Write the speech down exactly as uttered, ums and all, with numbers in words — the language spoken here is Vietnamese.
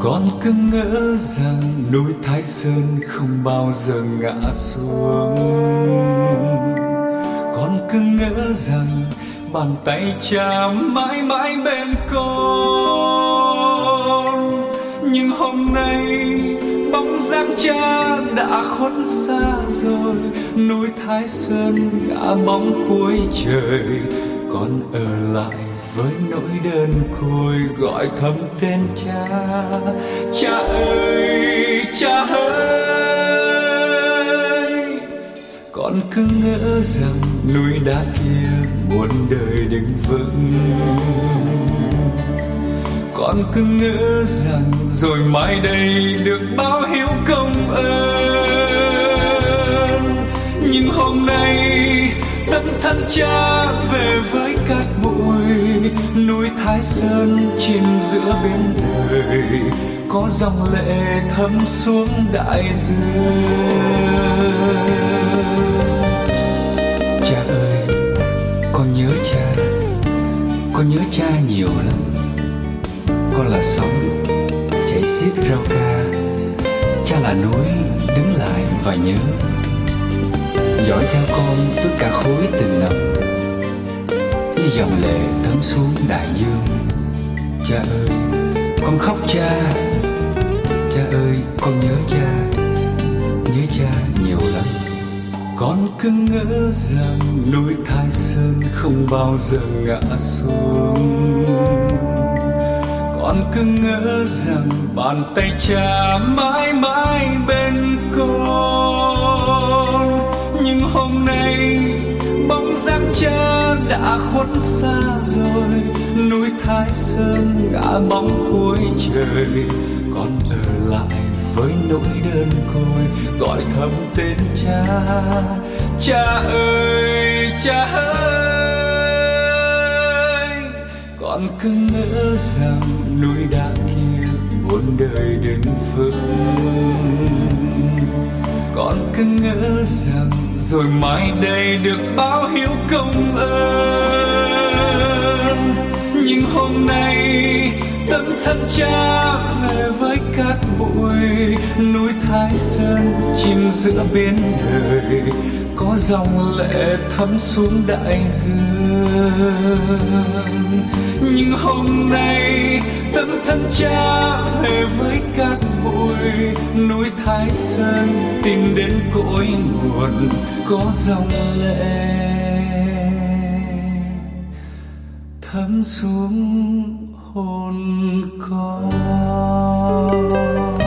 Con cứ ngỡ rằng núi Thái Sơn không bao giờ ngã xuống. Con cứ ngỡ rằng bàn tay cha mãi mãi bên con. Nhưng hôm nay bóng dáng cha đã khuất xa rồi, núi Thái Sơn ngã bóng cuối trời. Con ở lại với nỗi đơn côi gọi thầm tên cha. Cha ơi, cha ơi, con cứ ngỡ rằng núi đá kia muôn đời đứng vững. Con cứ ngỡ rằng rồi mai đây được báo hiếu công ơn. Nhưng hôm nay tâm thân cha về với cát bụi, núi Thái Sơn chìm giữa biển đời, có dòng lệ thấm xuống đại dương. Cha ơi, con nhớ cha, con nhớ cha nhiều lắm. Con là sóng chảy xiết rao ca, cha là núi đứng lại và nhớ, dõi theo con với cả khối tình nồng, như dòng lệ thấm xuống đại dương. Cha ơi, con khóc cha, cha ơi, con nhớ cha, nhớ cha nhiều lắm. Con cứ ngỡ rằng núi Thái Sơn không bao giờ ngã xuống. Con cứ ngỡ rằng bàn tay cha mãi mãi bên con. Nhưng hôm nay bóng dáng cha đã khuất xa rồi, núi Thái Sơn ngã bóng cuối trời. Con ở lại với nỗi đơn côi gọi thầm tên cha. Cha ơi, cha ơi, con cứ ngỡ rằng núi đá kia muôn đời đứng vững. Con cứ ngỡ rằng rồi mai đây được báo hiếu công ơn. Nhưng hôm nay tâm thân cha về với cát bụi, núi Thái Sơn chìm giữa biển đời, có dòng lệ thấm xuống đại dương. Nhưng hôm nay tâm thân cha về với cát bụi, núi Thái Sơn tìm đến cội nguồn, có dòng lệ thấm xuống hồn con.